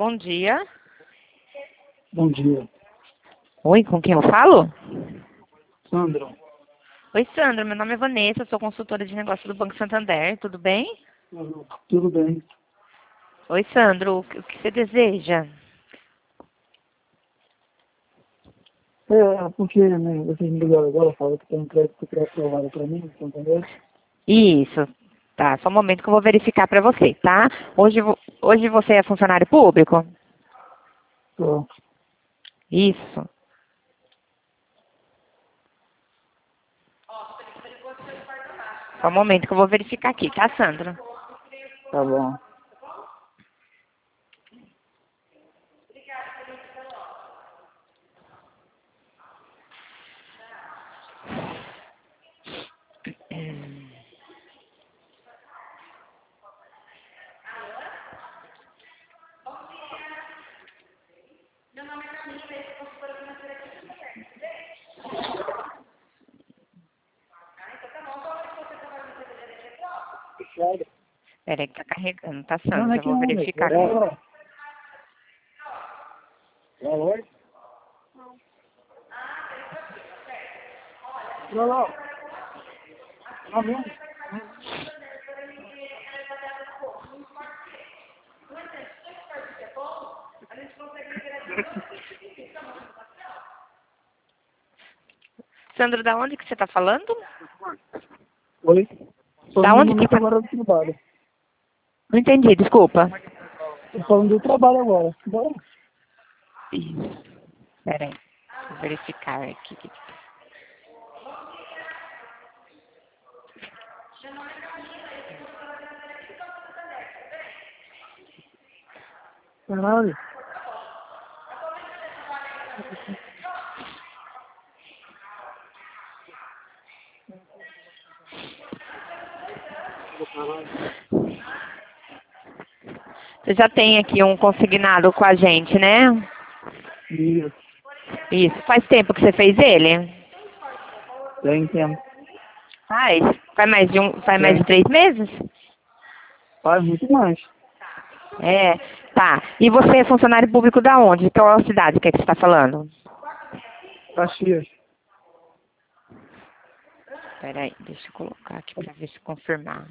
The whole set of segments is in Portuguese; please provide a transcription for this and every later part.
Bom dia. Bom dia. Oi, com quem eu falo? Sandra. Oi, Sandra. Meu nome é Vanessa, sou consultora de negócio do Banco Santander. Tudo bem? Tudo bem. Oi, Sandro. O que você deseja? Porque né, vocês me ligaram agora, falaram que tem um crédito pré-aprovado para mim, entendeu? Isso. Tá, só um momento que eu vou verificar para você, tá? Hoje você é funcionário público? Tô. Isso. Só um momento que eu vou verificar aqui, tá, Sandra? Tá bom. Peraí que tá carregando, tá, Não, não Sandra? é Eu que vou não, verificar aqui. Alô? Não. Não mesmo? Sandra, da onde que você tá falando? Oi? Tô Da no onde que momento tá? agora do trabalho. Não entendi, desculpa. Tô falando do trabalho agora. Bora. Isso. Peraí. Vou verificar aqui. Caralho. Você já tem aqui um consignado com a gente, né? Isso. Isso. Faz tempo que você fez ele? Tem tempo. Faz mais de Tem. 3 meses? Faz muito mais. É. Tá. E você é funcionário público da onde? Qual cidade que é que você está falando? Caxias. Peraí, deixa eu colocar aqui para ver se confirmar.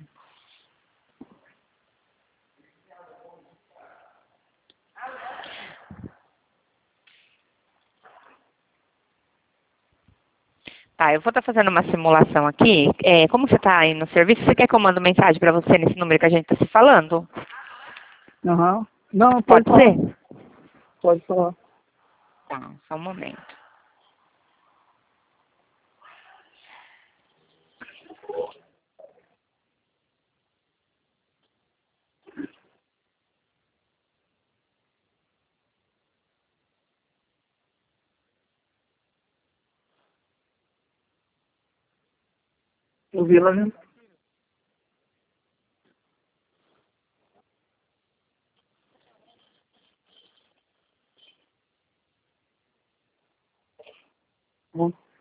Tá, eu vou estar fazendo uma simulação aqui. Como você está aí no serviço, você quer que eu mande mensagem para você nesse número que a gente está se falando? Aham. Não, pode Pode falar. ser? Pode falar. Tá, só um momento. Eu vi lá, né? Bom.